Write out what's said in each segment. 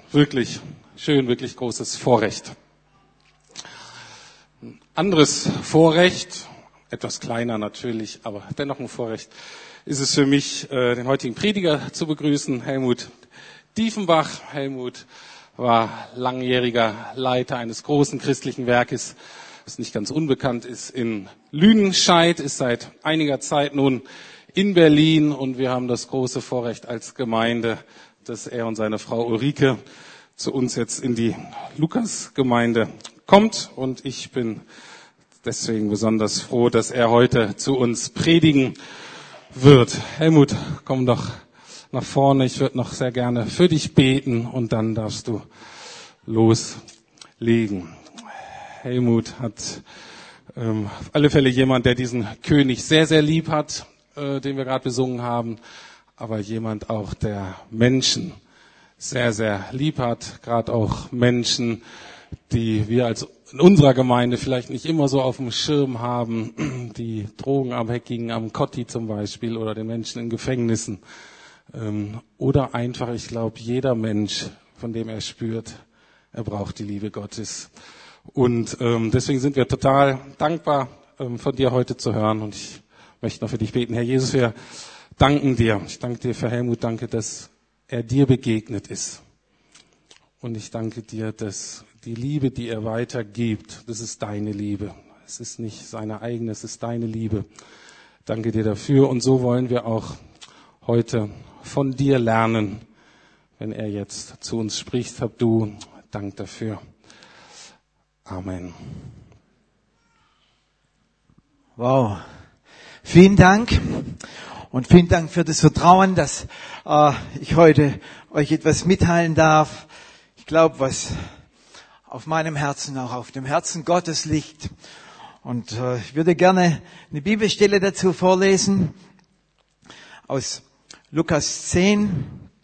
wirklich schön, wirklich großes Vorrecht. Ein anderes Vorrecht, etwas kleiner natürlich, aber dennoch ein Vorrecht, ist es für mich, den heutigen Prediger zu begrüßen, Helmut Diefenbach. Helmut war langjähriger Leiter eines großen christlichen Werkes, das nicht ganz unbekannt ist, in Lüdenscheid, ist seit einiger Zeit nun in Berlin und wir haben das große Vorrecht als Gemeinde, dass er und seine Frau Ulrike zu uns jetzt in die Lukasgemeinde kommt und ich bin deswegen besonders froh, dass er heute zu uns predigen wird. Helmut, komm doch nach vorne. Ich würde noch sehr gerne für dich beten und dann darfst du loslegen. Helmut hat auf alle Fälle jemand, der diesen König sehr, sehr lieb hat, den wir gerade besungen haben, aber jemand auch, der Menschen sehr, sehr lieb hat, gerade auch Menschen, die wir als in unserer Gemeinde vielleicht nicht immer so auf dem Schirm haben, die Drogenabhängigen am Kotti zum Beispiel oder den Menschen in Gefängnissen oder einfach, ich glaube, jeder Mensch, von dem er spürt, er braucht die Liebe Gottes. Und deswegen sind wir total dankbar, von dir heute zu hören und ich möchte noch für dich beten. Herr Jesus, wir danken dir. Ich danke dir für Helmut, danke, dass er dir begegnet ist. Und ich danke dir, dass die Liebe, die er weitergibt, das ist deine Liebe. Es ist nicht seine eigene, es ist deine Liebe. Danke dir dafür. Und so wollen wir auch heute von dir lernen, wenn er jetzt zu uns spricht. Hab du Dank dafür. Amen. Wow. Vielen Dank. Und vielen Dank für das Vertrauen, dass ich heute euch etwas mitteilen darf. Ich glaube, was auf meinem Herzen, auch auf dem Herzen Gottes liegt. Und ich würde gerne eine Bibelstelle dazu vorlesen aus Lukas 10,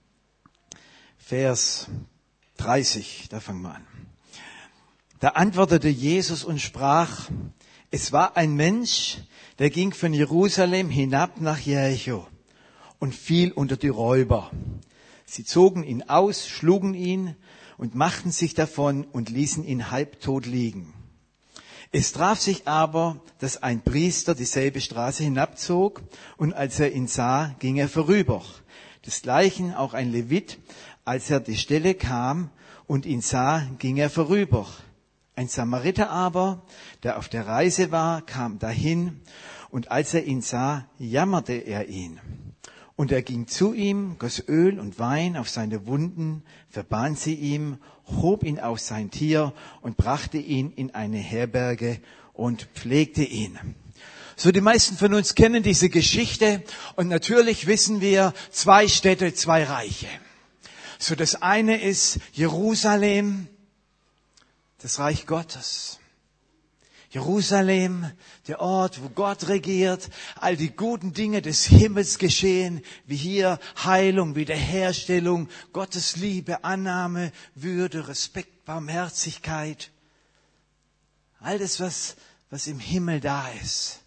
Vers 30. Da fangen wir an. Da antwortete Jesus und sprach, es war ein Mensch, der ging von Jerusalem hinab nach Jericho und fiel unter die Räuber. Sie zogen ihn aus, schlugen ihn und machten sich davon und ließen ihn halbtot liegen. Es traf sich aber, dass ein Priester dieselbe Straße hinabzog und als er ihn sah, ging er vorüber. Desgleichen auch ein Levit, als er die Stelle kam und ihn sah, ging er vorüber. Ein Samariter aber, der auf der Reise war, kam dahin und als er ihn sah, jammerte er ihn. Und er ging zu ihm, goss Öl und Wein auf seine Wunden, verband sie ihm, hob ihn auf sein Tier und brachte ihn in eine Herberge und pflegte ihn. So, die meisten von uns kennen diese Geschichte und natürlich wissen wir, 2 Städte, 2 Reiche. So, das eine ist Jerusalem, das Reich Gottes. Jerusalem, der Ort, wo Gott regiert, all die guten Dinge des Himmels geschehen, wie hier Heilung, Wiederherstellung, Gottes Liebe, Annahme, Würde, Respekt, Barmherzigkeit. All das, was im Himmel da ist.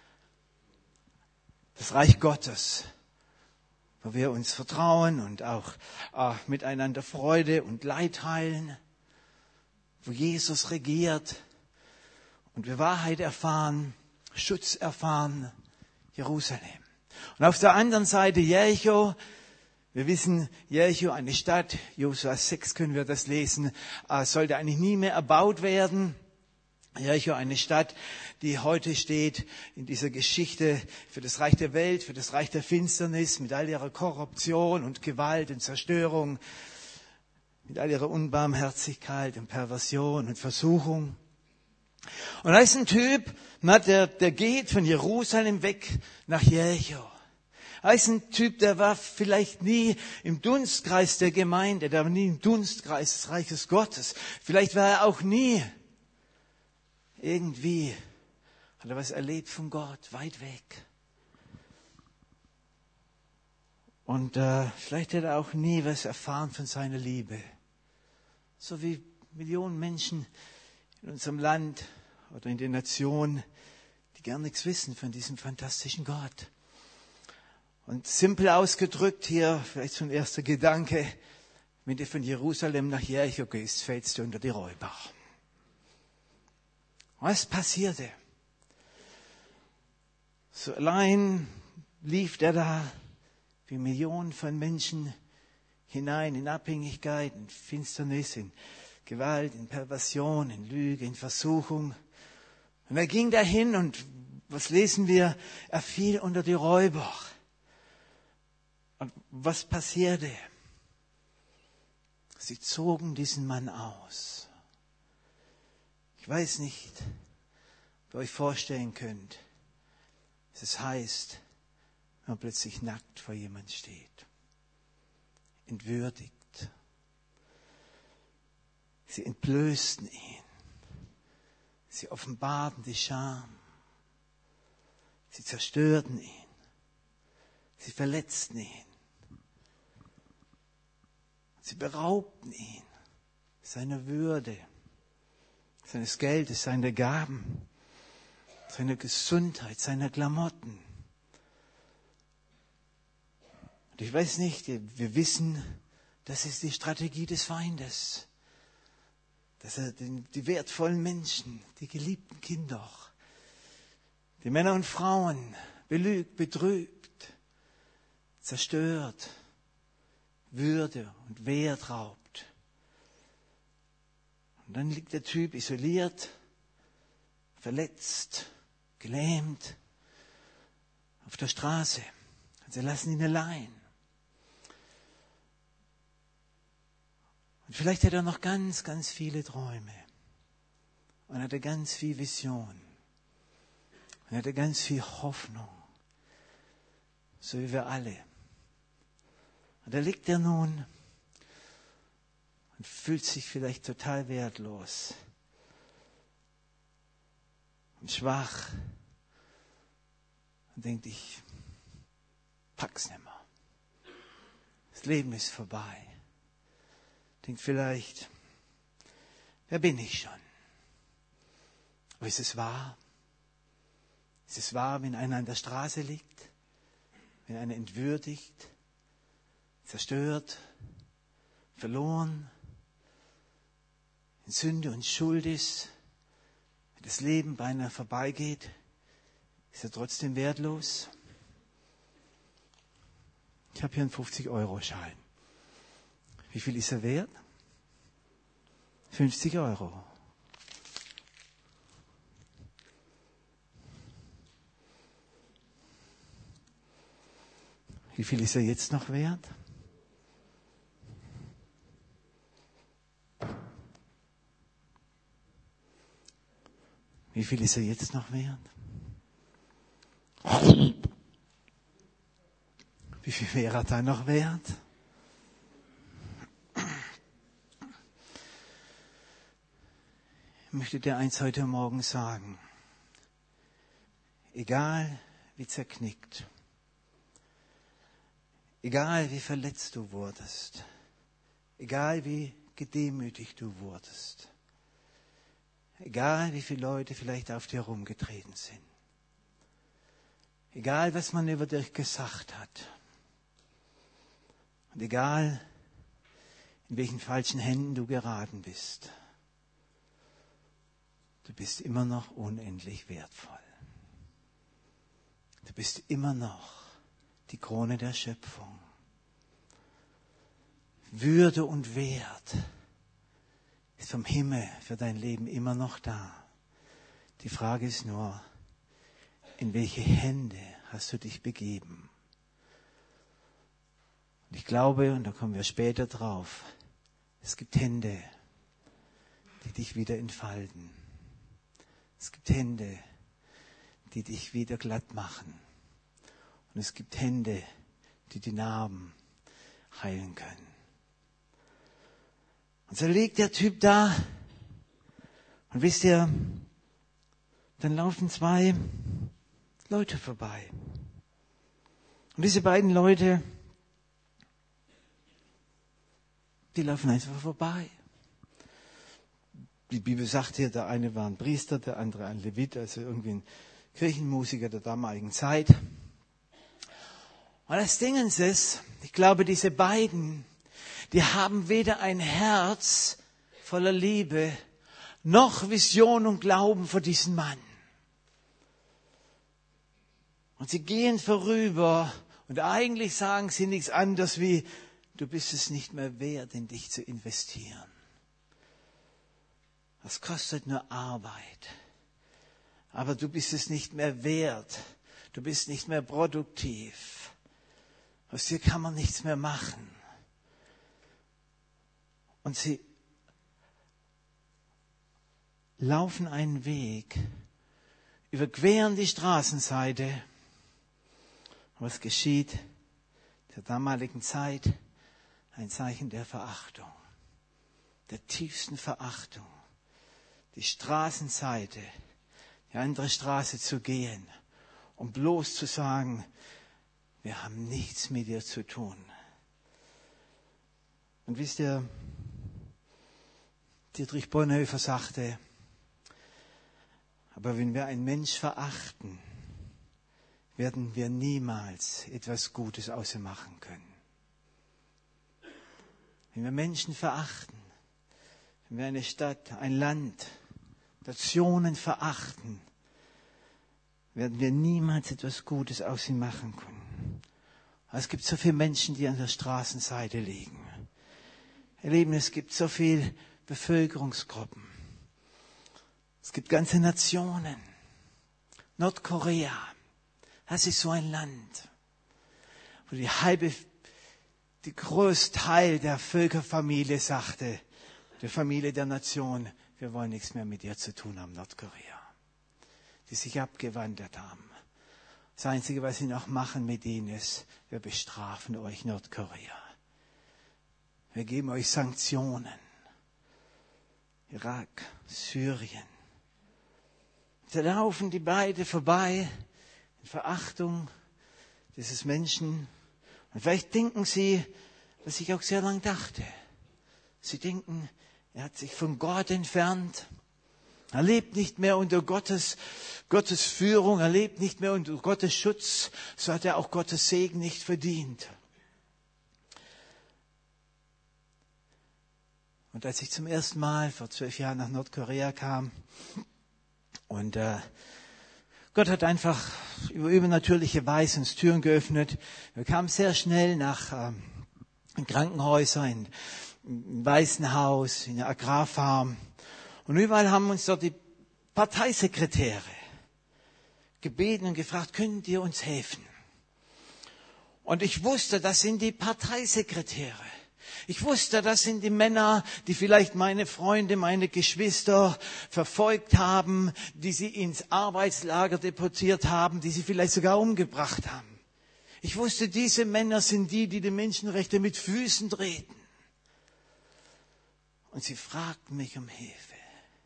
Das Reich Gottes, wo wir uns vertrauen und auch miteinander Freude und Leid teilen, wo Jesus regiert und wir Wahrheit erfahren, Schutz erfahren, Jerusalem. Und auf der anderen Seite Jericho. Wir wissen, Jericho, eine Stadt, Josua 6 können wir das lesen, sollte eigentlich nie mehr erbaut werden. Jericho, eine Stadt, die heute steht in dieser Geschichte für das Reich der Welt, für das Reich der Finsternis, mit all ihrer Korruption und Gewalt und Zerstörung, mit all ihrer Unbarmherzigkeit und Perversion und Versuchung. Und da ist ein Typ, der geht von Jerusalem weg nach Jericho. Da ist ein Typ, der war vielleicht nie im Dunstkreis der Gemeinde, der war nie im Dunstkreis des Reiches Gottes. Vielleicht war er auch nie irgendwie, hat er was erlebt von Gott, weit weg. Und vielleicht hat er auch nie was erfahren von seiner Liebe. So wie Millionen Menschen in unserem Land oder in den Nationen, die gar nichts wissen von diesem fantastischen Gott. Und simpel ausgedrückt hier, vielleicht so ein erster Gedanke, wenn du von Jerusalem nach Jericho gehst, fällst du unter die Räuber. Was passierte? So allein lief er da wie Millionen von Menschen hinein in Abhängigkeit, in Finsternis, in Gewalt, in Perversion, in Lüge, in Versuchung. Und er ging dahin und was lesen wir? Er fiel unter die Räuber. Und was passierte? Sie zogen diesen Mann aus. Ich weiß nicht, ob ihr euch vorstellen könnt, was es heißt, wenn man plötzlich nackt vor jemand steht. Entwürdigt. Sie entblößten ihn. Sie offenbarten die Scham. Sie zerstörten ihn. Sie verletzten ihn. Sie beraubten ihn seiner Würde, seines Geldes, seiner Gaben, seiner Gesundheit, seiner Klamotten. Und ich weiß nicht, wir wissen, das ist die Strategie des Feindes. Dass er die wertvollen Menschen, die geliebten Kinder, die Männer und Frauen belügt, betrübt, zerstört, Würde und Wert raubt. Und dann liegt der Typ isoliert, verletzt, gelähmt auf der Straße. Und sie lassen ihn allein. Und vielleicht hat er noch ganz, ganz viele Träume. Und hat er ganz viel Vision. Und hat er ganz viel Hoffnung. So wie wir alle. Und da liegt er nun und fühlt sich vielleicht total wertlos und schwach und denkt, ich pack's nicht mehr. Das Leben ist vorbei. Denkt vielleicht, wer bin ich schon? Aber ist es wahr? Ist es wahr, wenn einer an der Straße liegt? Wenn einer entwürdigt? Zerstört, verloren, in Sünde und Schuld ist, wenn das Leben beinahe vorbeigeht, ist er trotzdem wertlos? Ich habe hier einen 50-Euro-Schein. Wie viel ist er wert? 50 Euro. Wie viel ist er jetzt noch wert? Wie viel ist er jetzt noch wert? Wie viel wäre er dann noch wert? Ich möchte dir eins heute Morgen sagen. Egal wie zerknickt, egal wie verletzt du wurdest, egal wie gedemütigt du wurdest, egal wie viele Leute vielleicht auf dir herumgetreten sind, egal was man über dich gesagt hat und egal in welchen falschen Händen du geraten bist, du bist immer noch unendlich wertvoll. Du bist immer noch die Krone der Schöpfung. Würde und Wert ist vom Himmel für dein Leben immer noch da. Die Frage ist nur, in welche Hände hast du dich begeben? Und ich glaube, und da kommen wir später drauf, es gibt Hände, die dich wieder entfalten. Es gibt Hände, die dich wieder glatt machen. Und es gibt Hände, die die Narben heilen können. Und so liegt der Typ da. Und wisst ihr, dann laufen zwei Leute vorbei. Und diese beiden Leute, die laufen einfach vorbei. Die Bibel sagt hier, der eine war ein Priester, der andere ein Levit, also irgendwie ein Kirchenmusiker der damaligen Zeit. Und das Ding ist, ich glaube, diese beiden, die haben weder ein Herz voller Liebe, noch Vision und Glauben für diesen Mann. Und sie gehen vorüber und eigentlich sagen sie nichts anderes wie, du bist es nicht mehr wert, in dich zu investieren. Das kostet nur Arbeit. Aber du bist es nicht mehr wert. Du bist nicht mehr produktiv. Aus dir kann man nichts mehr machen. Und sie laufen einen Weg, überqueren die Straßenseite. Was geschieht der damaligen Zeit? Ein Zeichen der Verachtung, der tiefsten Verachtung. Die Straßenseite, die andere Straße zu gehen, um bloß zu sagen, wir haben nichts mit dir zu tun. Und wisst ihr, Dietrich Bonhoeffer sagte, aber wenn wir einen Mensch verachten, werden wir niemals etwas Gutes aus ihm machen können. Wenn wir Menschen verachten, wenn wir eine Stadt, ein Land, Nationen verachten, werden wir niemals etwas Gutes aus ihnen machen können. Es gibt so viele Menschen, die an der Straßenseite liegen. Ihr Lieben, es gibt so viele Bevölkerungsgruppen. Es gibt ganze Nationen. Nordkorea, das ist so ein Land, wo die größte Teil der Völkerfamilie sagte, der Familie der Nation, wir wollen nichts mehr mit dir zu tun haben, Nordkorea. Die sich abgewandert haben. Das Einzige, was sie noch machen mit ihnen ist, wir bestrafen euch, Nordkorea. Wir geben euch Sanktionen. Irak, Syrien. Da laufen die beiden vorbei in Verachtung dieses Menschen. Und vielleicht denken sie, was ich auch sehr lange dachte. Sie denken, er hat sich von Gott entfernt. Er lebt nicht mehr unter Gottes Führung. Er lebt nicht mehr unter Gottes Schutz. So hat er auch Gottes Segen nicht verdient. Und als ich zum ersten Mal vor 12 Jahren nach Nordkorea kam und Gott hat einfach über übernatürliche Weise uns Türen geöffnet. Wir kamen sehr schnell nach in Krankenhäuser, in Waisenhaus, in der Agrarfarm. Und überall haben uns dort die Parteisekretäre gebeten und gefragt, könnt ihr uns helfen? Und ich wusste, das sind die Parteisekretäre. Ich wusste, das sind die Männer, die vielleicht meine Freunde, meine Geschwister verfolgt haben, die sie ins Arbeitslager deportiert haben, die sie vielleicht sogar umgebracht haben. Ich wusste, diese Männer sind die Menschenrechte mit Füßen treten. Und sie fragten mich um Hilfe.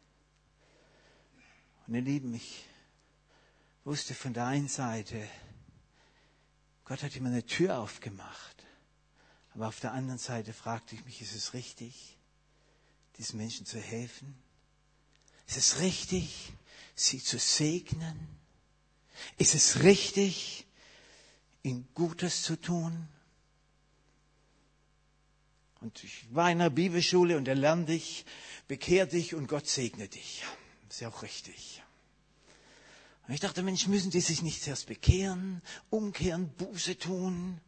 Und ihr Lieben, ich wusste von der einen Seite, Gott hat ihm eine Tür aufgemacht. Aber auf der anderen Seite fragte ich mich, ist es richtig, diesen Menschen zu helfen? Ist es richtig, sie zu segnen? Ist es richtig, ihnen Gutes zu tun? Und ich war in einer Bibelschule und da lernte ich, bekehr dich und Gott segne dich. Das ist ja auch richtig. Und ich dachte, Mensch, müssen die sich nicht zuerst bekehren, umkehren, Buße tun?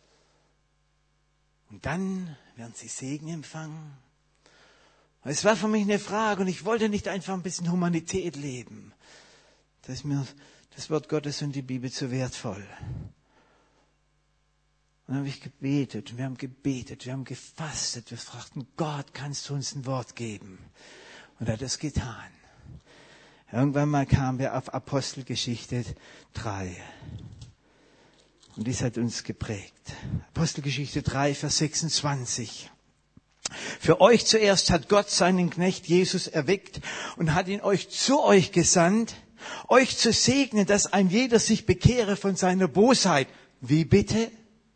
Und dann werden sie Segen empfangen. Und es war für mich eine Frage und ich wollte nicht einfach ein bisschen Humanität leben. Da ist mir das Wort Gottes und die Bibel zu wertvoll. Und dann habe ich gebetet, wir haben gefastet, wir fragten, Gott, kannst du uns ein Wort geben? Und er hat es getan. Irgendwann mal kamen wir auf Apostelgeschichte 3. Und dies hat uns geprägt. Apostelgeschichte 3, Vers 26. Für euch zuerst hat Gott seinen Knecht Jesus erweckt und hat ihn euch zu euch gesandt, euch zu segnen, dass ein jeder sich bekehre von seiner Bosheit. Wie bitte?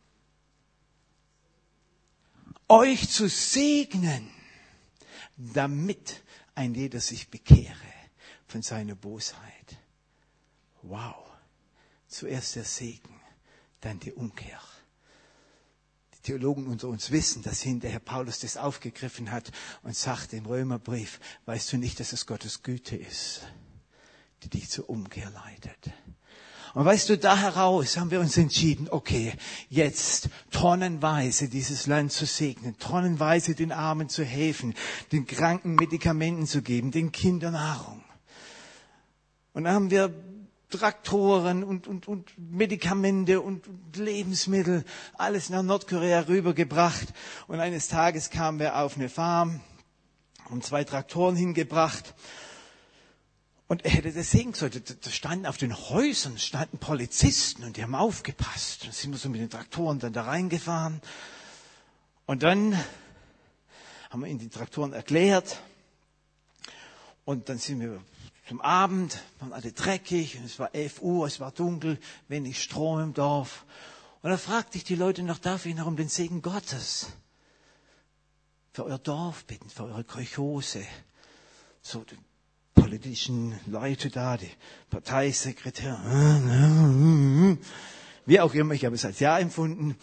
Euch zu segnen, damit ein jeder sich bekehre von seiner Bosheit. Wow. Zuerst der Segen, dann die Umkehr. Die Theologen unter uns wissen, dass hinterher Paulus das aufgegriffen hat und sagte im Römerbrief, weißt du nicht, dass es Gottes Güte ist, die dich zur Umkehr leitet. Und weißt du, da heraus haben wir uns entschieden, okay, jetzt tonnenweise dieses Land zu segnen, tonnenweise den Armen zu helfen, den Kranken Medikamenten zu geben, den Kindern Nahrung. Und dann haben wir Traktoren und Medikamente und Lebensmittel, alles nach Nordkorea rübergebracht. Und eines Tages kamen wir auf eine Farm, haben 2 Traktoren hingebracht. Und er hätte das sehen sollen. Da standen auf den Häusern standen Polizisten und die haben aufgepasst. Dann sind wir so mit den Traktoren dann da reingefahren. Und dann haben wir ihnen die Traktoren erklärt. Und dann sind wir zum Abend, waren alle dreckig, und es war 11 Uhr, es war dunkel, wenig Strom im Dorf. Und da fragte ich die Leute noch, darf ich noch um den Segen Gottes für euer Dorf bitten, für eure Kolchose. So die politischen Leute da, die Parteisekretär, wie auch immer, ich habe es als Ja empfunden.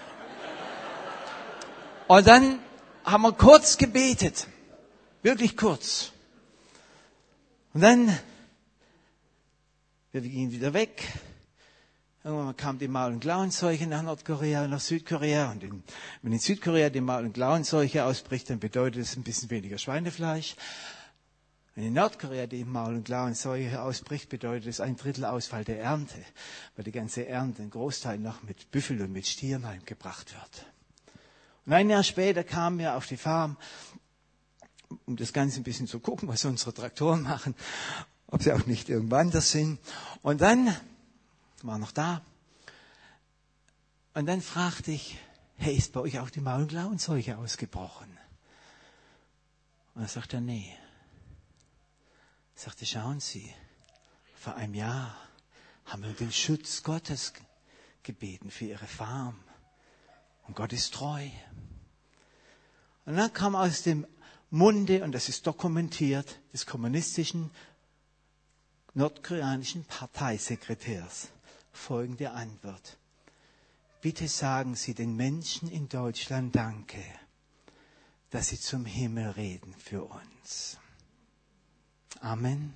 Und dann haben wir kurz gebetet, wirklich kurz. Und dann, wir gingen wieder weg. Irgendwann kam die Maul- und Klauenseuche nach Nordkorea und nach Südkorea. Und wenn in Südkorea die Maul- und Klauenseuche ausbricht, dann bedeutet es ein bisschen weniger Schweinefleisch. Wenn in Nordkorea die Maul- und Klauenseuche ausbricht, bedeutet es 1/3 Ausfall der Ernte, weil die ganze Ernte, ein Großteil noch mit Büffel und mit Stieren heimgebracht wird. Und ein Jahr später kamen wir auf die Farm, um das Ganze ein bisschen zu gucken, was unsere Traktoren machen, ob sie auch nicht irgendwo anders sind. Und dann war noch da. Und dann fragte ich, hey, ist bei euch auch die Maul- und Klauenseuche ausgebrochen? Und er sagte, nee. Ich sagte, schauen Sie, vor einem Jahr haben wir den Schutz Gottes gebeten für Ihre Farm. Und Gott ist treu. Und dann kam aus dem Munde, und das ist dokumentiert, des kommunistischen nordkoreanischen Parteisekretärs folgende Antwort. Bitte sagen Sie den Menschen in Deutschland Danke, dass sie zum Himmel reden für uns. Amen.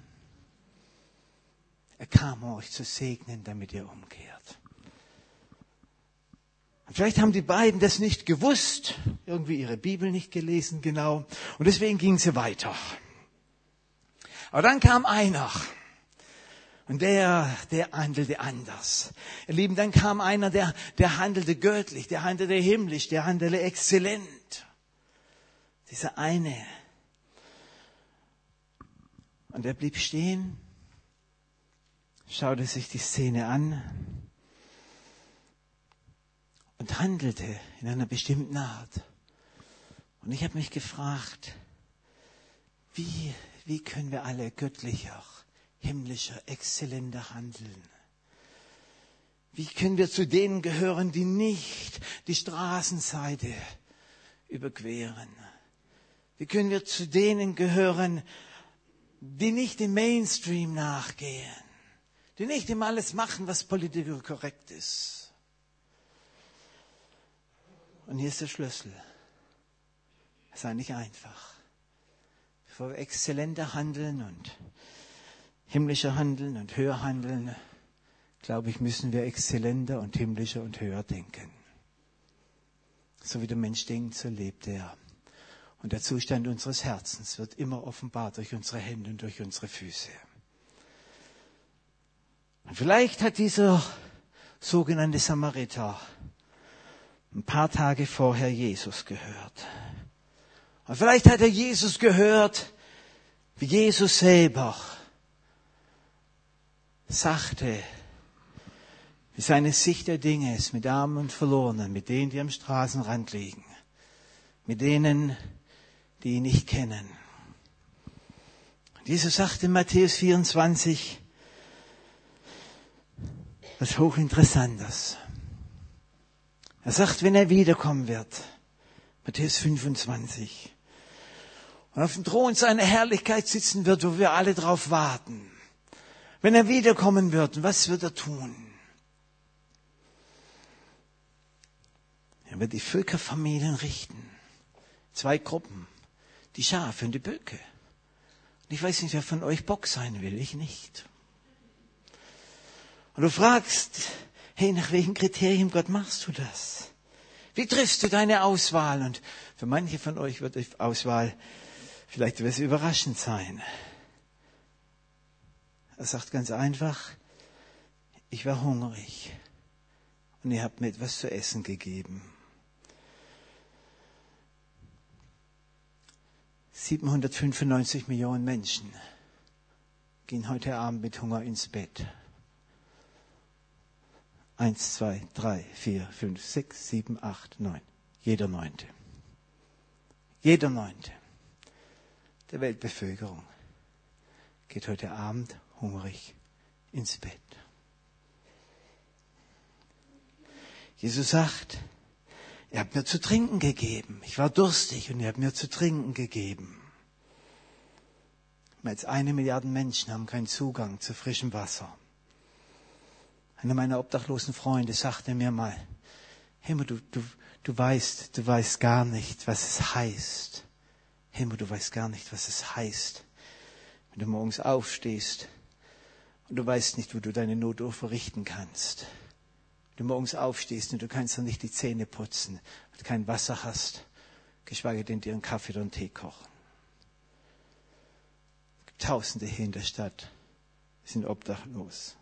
Er kam, um euch zu segnen, damit ihr umkehrt. Vielleicht haben die beiden das nicht gewusst, irgendwie ihre Bibel nicht gelesen, genau. Und deswegen gingen sie weiter. Aber dann kam einer. Und der handelte anders. Ihr Lieben, dann kam einer, der handelte göttlich, der handelte himmlisch, der handelte exzellent. Dieser eine. Und er blieb stehen, schaute sich die Szene an und handelte in einer bestimmten Art. Und ich habe mich gefragt, wie können wir alle göttlicher, himmlischer, exzellenter handeln? Wie können wir zu denen gehören, die nicht die Straßenseite überqueren? Wie können wir zu denen gehören, die nicht dem Mainstream nachgehen, die nicht immer alles machen, was politisch korrekt ist? Und hier ist der Schlüssel. Es sei nicht einfach. Bevor wir exzellenter handeln und himmlischer handeln und höher handeln, glaube ich, müssen wir exzellenter und himmlischer und höher denken. So wie der Mensch denkt, so lebt er. Und der Zustand unseres Herzens wird immer offenbart durch unsere Hände und durch unsere Füße. Und vielleicht hat dieser sogenannte Samariter ein paar Tage vorher Jesus gehört. Und vielleicht hat er Jesus gehört, wie Jesus selber sagte, wie seine Sicht der Dinge ist mit Armen und Verlorenen, mit denen, die am Straßenrand liegen, mit denen, die ihn nicht kennen. Jesus sagte in Matthäus 24 was Hochinteressantes. Er sagt, wenn er wiederkommen wird, Matthäus 25, und auf dem Thron seiner Herrlichkeit sitzen wird, wo wir alle drauf warten. Wenn er wiederkommen wird, was wird er tun? Er wird die Völkerfamilien richten. 2 Gruppen, die Schafe und die Böcke. Und ich weiß nicht, wer von euch Bock sein will, ich nicht. Und du fragst, hey, nach welchen Kriterien, Gott, machst du das? Wie triffst du deine Auswahl? Und für manche von euch wird die Auswahl vielleicht etwas überraschend sein. Er sagt ganz einfach, ich war hungrig und ihr habt mir etwas zu essen gegeben. 795 Millionen Menschen gehen heute Abend mit Hunger ins Bett. 1, 2, 3, 4, 5, 6, 7, 8, 9. Jeder 9. Jeder 9. der Weltbevölkerung geht heute Abend hungrig ins Bett. Jesus sagt, ihr habt mir zu trinken gegeben. Ich war durstig und ihr habt mir zu trinken gegeben. Mehr als 1 Milliarde Menschen haben keinen Zugang zu frischem Wasser. Einer meiner obdachlosen Freunde sagte mir mal, Hemo, du weißt gar nicht, was es heißt. Hemo, du weißt gar nicht, was es heißt, wenn du morgens aufstehst und du weißt nicht, wo du deine Notrufe richten kannst. Wenn du morgens aufstehst und du kannst noch nicht die Zähne putzen, weil du kein Wasser hast, geschweige denn dir einen Kaffee oder einen Tee kochen. Tausende hier in der Stadt sind obdachlos.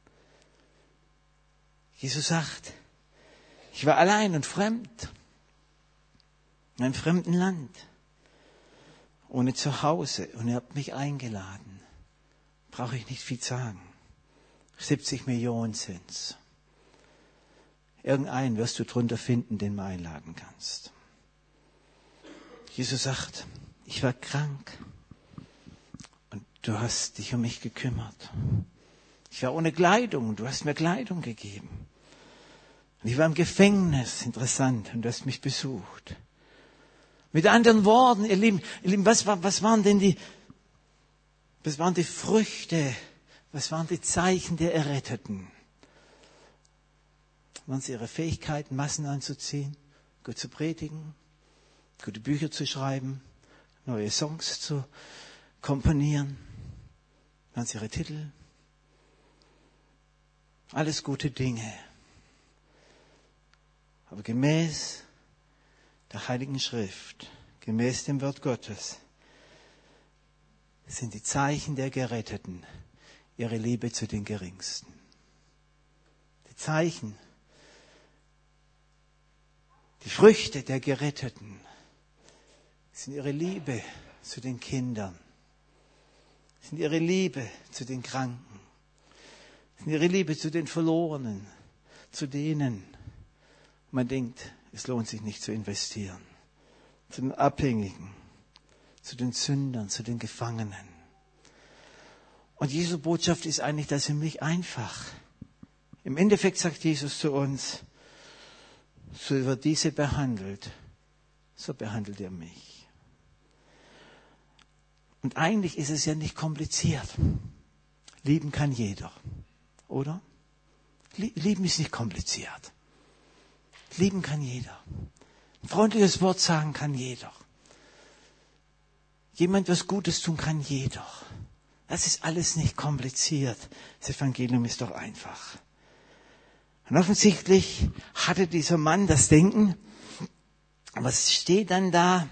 Jesus sagt, ich war allein und fremd, in einem fremden Land, ohne Zuhause, und ihr habt mich eingeladen. Brauche ich nicht viel sagen. 70 Millionen sind's. Irgendeinen wirst du drunter finden, den du einladen kannst. Jesus sagt, ich war krank und du hast dich um mich gekümmert. Ich war ohne Kleidung und du hast mir Kleidung gegeben. Und ich war im Gefängnis, interessant, und du hast mich besucht. Mit anderen Worten, ihr Lieben, was waren die Früchte, was waren die Zeichen der Erretteten? Waren es ihre Fähigkeiten, Massen anzuziehen, gut zu predigen, gute Bücher zu schreiben, neue Songs zu komponieren? Waren es ihre Titel? Alles gute Dinge. Aber gemäß der Heiligen Schrift, gemäß dem Wort Gottes, sind die Zeichen der Geretteten ihre Liebe zu den Geringsten. Die Zeichen, die Früchte der Geretteten sind ihre Liebe zu den Kindern, sind ihre Liebe zu den Kranken, sind ihre Liebe zu den Verlorenen, zu denen man denkt, es lohnt sich nicht zu investieren, zu den Abhängigen, zu den Sündern, zu den Gefangenen. Und Jesu Botschaft ist eigentlich da ziemlich einfach. Im Endeffekt sagt Jesus zu uns, so wird diese behandelt, so behandelt ihr mich. Und eigentlich ist es ja nicht kompliziert. Lieben kann jeder, oder? Lieben ist nicht kompliziert. Lieben kann jeder. Ein freundliches Wort sagen kann jeder. Jemand was Gutes tun kann jeder. Das ist alles nicht kompliziert. Das Evangelium ist doch einfach. Und offensichtlich hatte dieser Mann das Denken. Was steht dann da?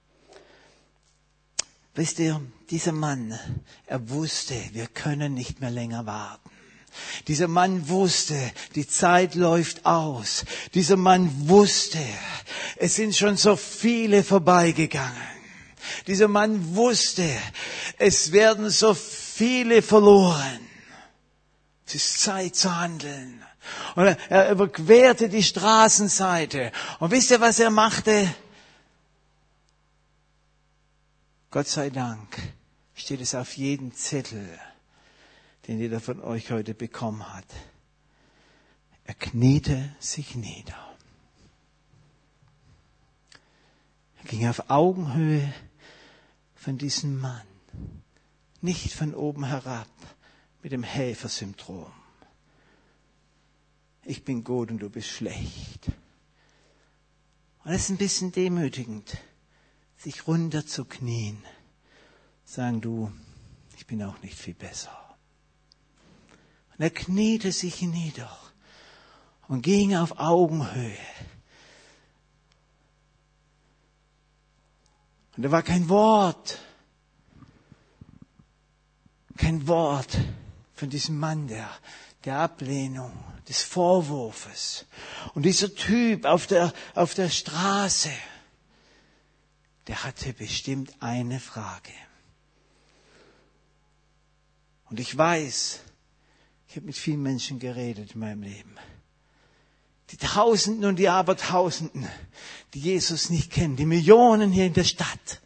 Wisst ihr, dieser Mann, er wusste, wir können nicht mehr länger warten. Dieser Mann wusste, die Zeit läuft aus. Dieser Mann wusste, es sind schon so viele vorbeigegangen. Dieser Mann wusste, es werden so viele verloren. Es ist Zeit zu handeln. Und er überquerte die Straßenseite. Und wisst ihr, was er machte? Gott sei Dank steht es auf jedem Zettel, den jeder von euch heute bekommen hat. Er kniete sich nieder. Er ging auf Augenhöhe von diesem Mann, nicht von oben herab mit dem Und es ist ein bisschen demütigend, sich runterzuknien. Sagen, du, ich bin auch nicht viel besser. Und er kniete sich nieder und ging auf Augenhöhe. Und da war kein Wort von diesem Mann der Ablehnung, des Vorwurfs. Und dieser Typ auf der Straße, der hatte bestimmt eine Frage. Und ich weiß, ich habe mit vielen Menschen geredet in meinem Leben. Die Tausenden und die Abertausenden, die Jesus nicht kennen, die Millionen hier in der Stadt,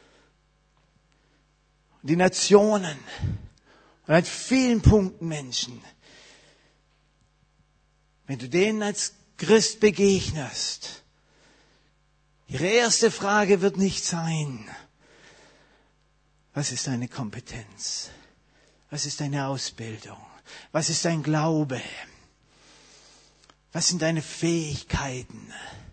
die Nationen und an vielen Punkten Menschen. Wenn du denen als Christ begegnest, ihre erste Frage wird nicht sein, was ist deine Kompetenz? Was ist deine Ausbildung? Was ist dein Glaube? Was sind deine Fähigkeiten?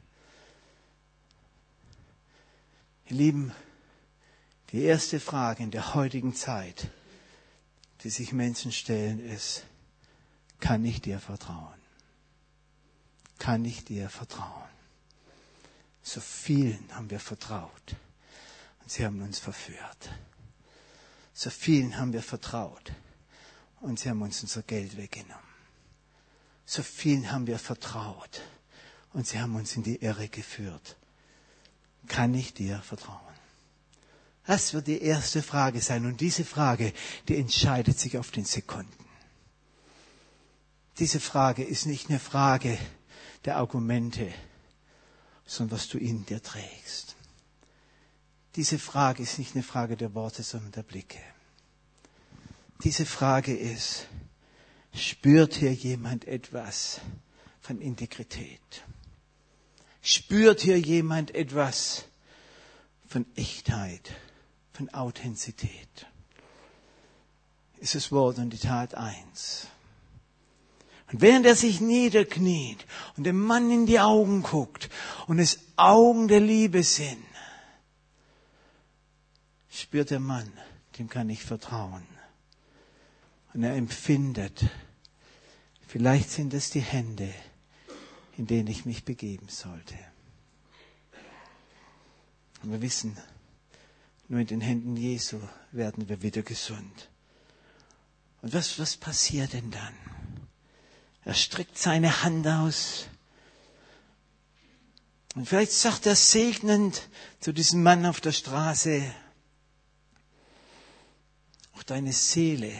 Ihr Lieben, die erste Frage in der heutigen Zeit, die sich Menschen stellen, ist, kann ich dir vertrauen? Kann ich dir vertrauen? So vielen haben wir vertraut und sie haben uns verführt. So vielen haben wir vertraut und sie haben uns unser Geld weggenommen. So vielen haben wir vertraut und sie haben uns in die Irre geführt. Kann ich dir vertrauen? Das wird die erste Frage sein. Und diese Frage, die entscheidet sich auf den Sekunden. Diese Frage ist nicht eine Frage der Argumente, sondern was du in dir trägst. Diese Frage ist nicht eine Frage der Worte, sondern der Blicke. Diese Frage ist, spürt hier jemand etwas von Integrität? Spürt hier jemand etwas von Echtheit, von Authentizität? Ist das Wort und die Tat eins? Und während er sich niederkniet und dem Mann in die Augen guckt und es Augen der Liebe sind, spürt der Mann, dem kann ich vertrauen. Und er empfindet, vielleicht sind es die Hände, in denen ich mich begeben sollte. Und wir wissen, nur in den Händen Jesu werden wir wieder gesund. Und was passiert denn dann? Er streckt seine Hand aus. Und vielleicht sagt er segnend zu diesem Mann auf der Straße, auch deine Seele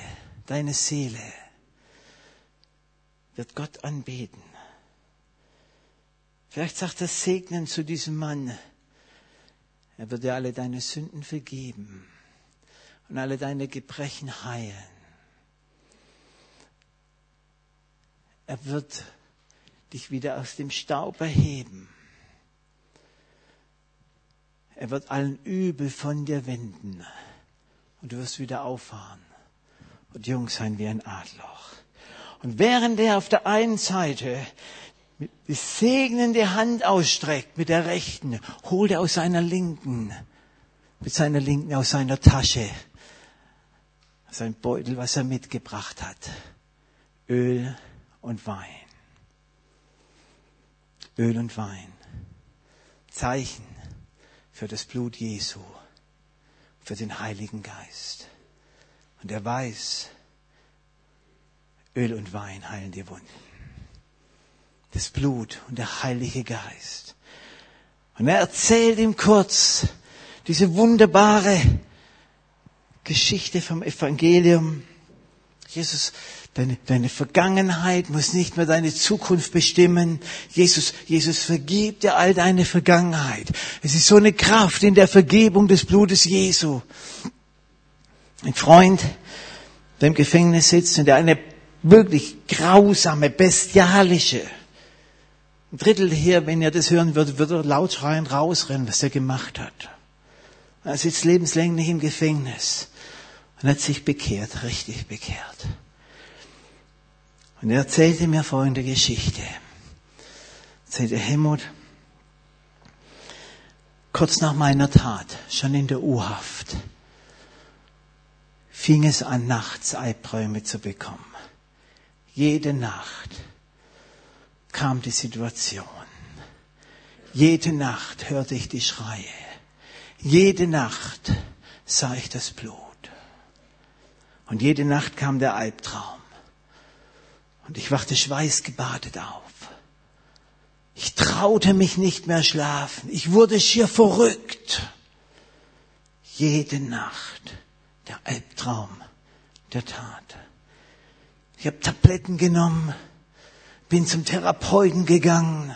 wird Gott anbeten. Vielleicht sagt er segnend zu diesem Mann, er wird dir alle deine Sünden vergeben und alle deine Gebrechen heilen. Er wird dich wieder aus dem Staub erheben. Er wird allen Übel von dir wenden und du wirst wieder auffahren und jung sein wie ein Adler. Und während er auf der einen Seite die segnende Hand ausstreckt mit der rechten, holt er aus seiner linken aus seiner Tasche, sein Beutel, was er mitgebracht hat, Öl und Wein. Öl und Wein. Zeichen für das Blut Jesu, für den Heiligen Geist. Und er weiß, Öl und Wein heilen die Wunden. Das Blut und der Heilige Geist. Und er erzählt ihm kurz diese wunderbare Geschichte vom Evangelium. Jesus, deine Vergangenheit muss nicht mehr deine Zukunft bestimmen. Jesus vergibt dir all deine Vergangenheit. Es ist so eine Kraft in der Vergebung des Blutes Jesu. Ein Freund, der im Gefängnis sitzt und der eine wirklich grausame, bestialische, ein Drittel hier, wenn ihr das hören würdet, würde er laut schreiend rausrennen, was er gemacht hat. Er sitzt lebenslänglich im Gefängnis und hat sich bekehrt, richtig bekehrt. Und er erzählte mir folgende Geschichte. Er erzählte, Helmut, Kurz nach meiner Tat, schon in der U-Haft, fing es an, nachts Albträume zu bekommen. Jede Nacht kam die Situation. Jede Nacht hörte ich die Schreie. Jede Nacht sah ich das Blut. Und jede Nacht kam der Albtraum. Und ich wachte schweißgebadet auf. Ich traute mich nicht mehr schlafen. Ich wurde schier verrückt. Jede Nacht der Albtraum der Tat. Ich habe Tabletten genommen, bin zum Therapeuten gegangen.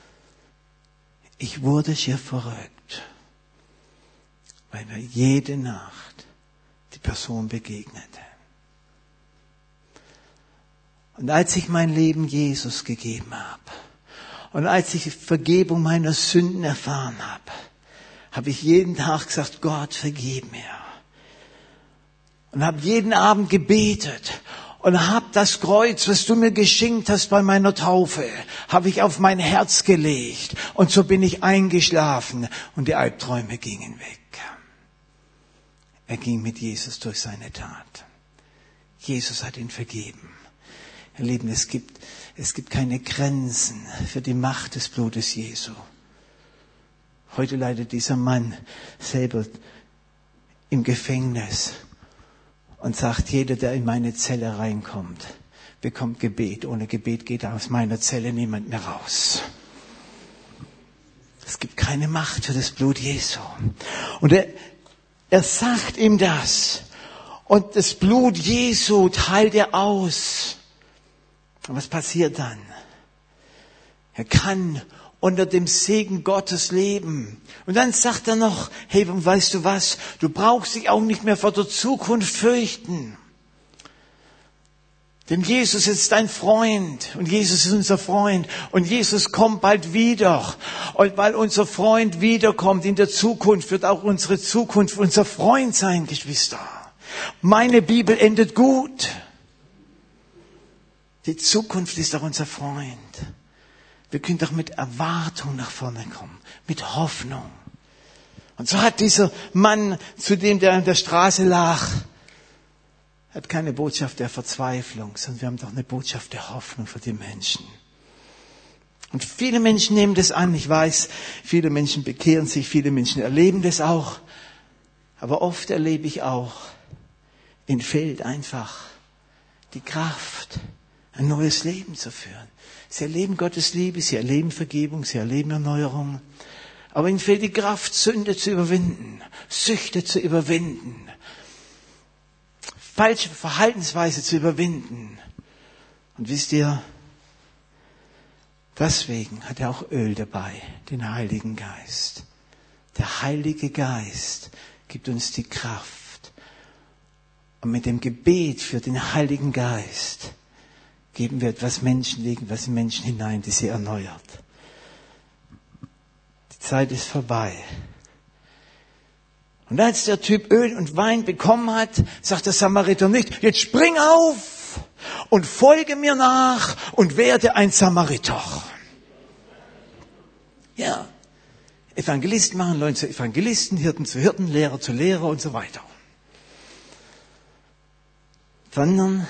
Ich wurde schier verrückt, weil mir jede Nacht die Person begegnete. Und als ich mein Leben Jesus gegeben habe und als ich Vergebung meiner Sünden erfahren habe, habe ich jeden Tag gesagt, Gott, vergib mir. Und habe jeden Abend gebetet und habe das Kreuz, was du mir geschenkt hast bei meiner Taufe, habe ich auf mein Herz gelegt. Und so bin ich eingeschlafen und die Albträume gingen weg. Er ging mit Jesus durch seine Tat. Jesus hat ihn vergeben. Ihr Lieben, es gibt keine Grenzen für die Macht des Blutes Jesu. Heute leidet dieser Mann selber im Gefängnis und sagt, jeder, der in meine Zelle reinkommt, bekommt Gebet. Ohne Gebet geht aus meiner Zelle niemand mehr raus. Es gibt keine Macht für das Blut Jesu. Und er sagt ihm das. Und das Blut Jesu teilt er aus. Und was passiert dann? Er kann unter dem Segen Gottes leben. Und dann sagt er noch, hey, weißt du was? Du brauchst dich auch nicht mehr vor der Zukunft fürchten. Denn Jesus ist dein Freund und Jesus ist unser Freund und Jesus kommt bald wieder. Und weil unser Freund wiederkommt in der Zukunft, wird auch unsere Zukunft unser Freund sein, Geschwister. Meine Bibel endet gut. Die Zukunft ist auch unser Freund. Wir können doch mit Erwartung nach vorne kommen, mit Hoffnung. Und so hat dieser Mann, zu dem der an der Straße lag, hat keine Botschaft der Verzweiflung, sondern wir haben doch eine Botschaft der Hoffnung für die Menschen. Und viele Menschen nehmen das an. Ich weiß, viele Menschen bekehren sich, viele Menschen erleben das auch. Aber oft erlebe ich auch, ihnen fehlt einfach die Kraft, ein neues Leben zu führen. Sie erleben Gottes Liebe, sie erleben Vergebung, sie erleben Erneuerung. Aber ihnen fehlt die Kraft, Sünde zu überwinden, Süchte zu überwinden, falsche Verhaltensweise zu überwinden. Und wisst ihr, deswegen hat er auch Öl dabei, den Heiligen Geist. Der Heilige Geist gibt uns die Kraft. Und mit dem Gebet für den Heiligen Geist geben wir etwas Menschen, legen was in Menschen hinein, die sie erneuert. Die Zeit ist vorbei. Und als der Typ Öl und Wein bekommen hat, sagt der Samariter nicht, jetzt spring auf und folge mir nach und werde ein Samariter. Ja, Evangelisten machen Leute zu Evangelisten, Hirten zu Hirten, Lehrer zu Lehrer und so weiter. Sondern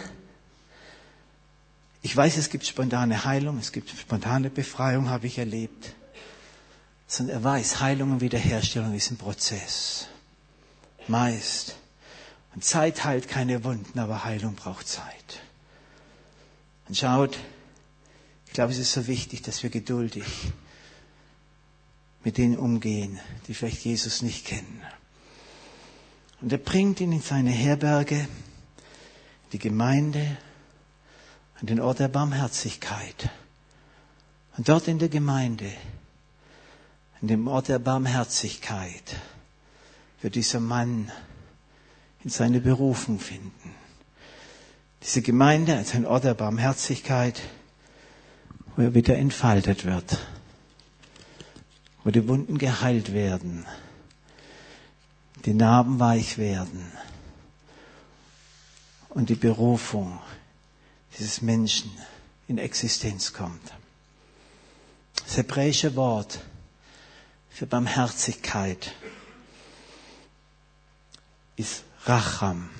ich weiß, es gibt spontane Heilung, es gibt spontane Befreiung, habe ich erlebt. Sondern er weiß, Heilung und Wiederherstellung ist ein Prozess. Meist. Und Zeit heilt keine Wunden, aber Heilung braucht Zeit. Und schaut, ich glaube, es ist so wichtig, dass wir geduldig mit denen umgehen, die vielleicht Jesus nicht kennen. Und er bringt ihn in seine Herberge, die Gemeinde, an den Ort der Barmherzigkeit. Und dort in der Gemeinde, an dem Ort der Barmherzigkeit, wird dieser Mann in seine Berufung finden. Diese Gemeinde als ein Ort der Barmherzigkeit, wo er wieder entfaltet wird, wo die Wunden geheilt werden, die Narben weich werden und die Berufung dieses Menschen in Existenz kommt. Das hebräische Wort für Barmherzigkeit ist Racham.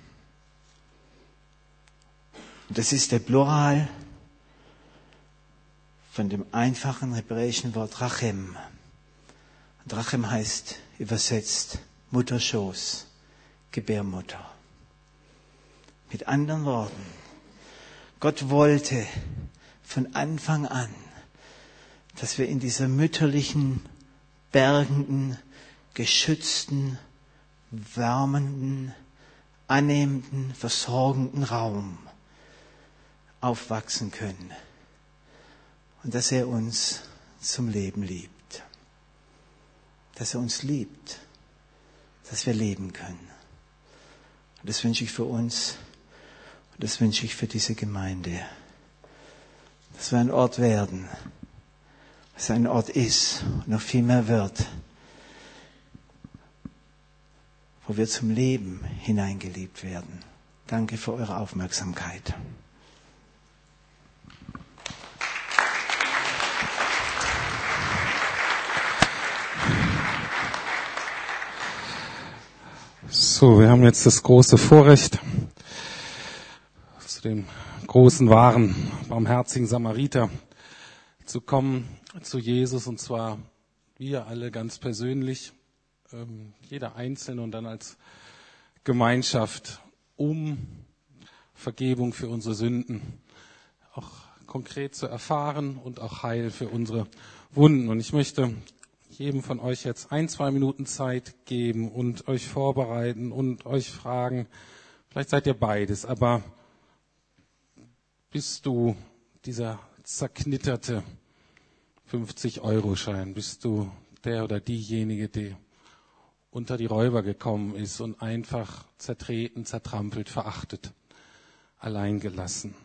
Und das ist der Plural von dem einfachen hebräischen Wort Rachem. Und Rachem heißt übersetzt Mutterschoß, Gebärmutter. Mit anderen Worten, Gott wollte von Anfang an, dass wir in dieser mütterlichen, bergenden, geschützten, wärmenden, annehmenden, versorgenden Raum aufwachsen können. Und dass er uns zum Leben liebt. Dass er uns liebt. Dass wir leben können. Und das wünsche ich für uns. Und das wünsche ich für diese Gemeinde. Dass wir ein Ort werden. Dass ein Ort ist und noch viel mehr wird. Wo wir zum Leben hineingeliebt werden. Danke für eure Aufmerksamkeit. So, wir haben jetzt das große Vorrecht, zu dem großen, wahren, barmherzigen Samariter zu kommen, zu Jesus, und zwar wir alle ganz persönlich, jeder Einzelne und dann als Gemeinschaft, um Vergebung für unsere Sünden auch konkret zu erfahren und auch Heil für unsere Wunden. Und ich möchte jedem von euch jetzt 1-2 Minuten Zeit geben und euch vorbereiten und euch fragen, vielleicht seid ihr beides, aber bist du dieser zerknitterte 50-Euro-Schein? Bist du der oder diejenige, die unter die Räuber gekommen ist und einfach zertreten, zertrampelt, verachtet, alleingelassen?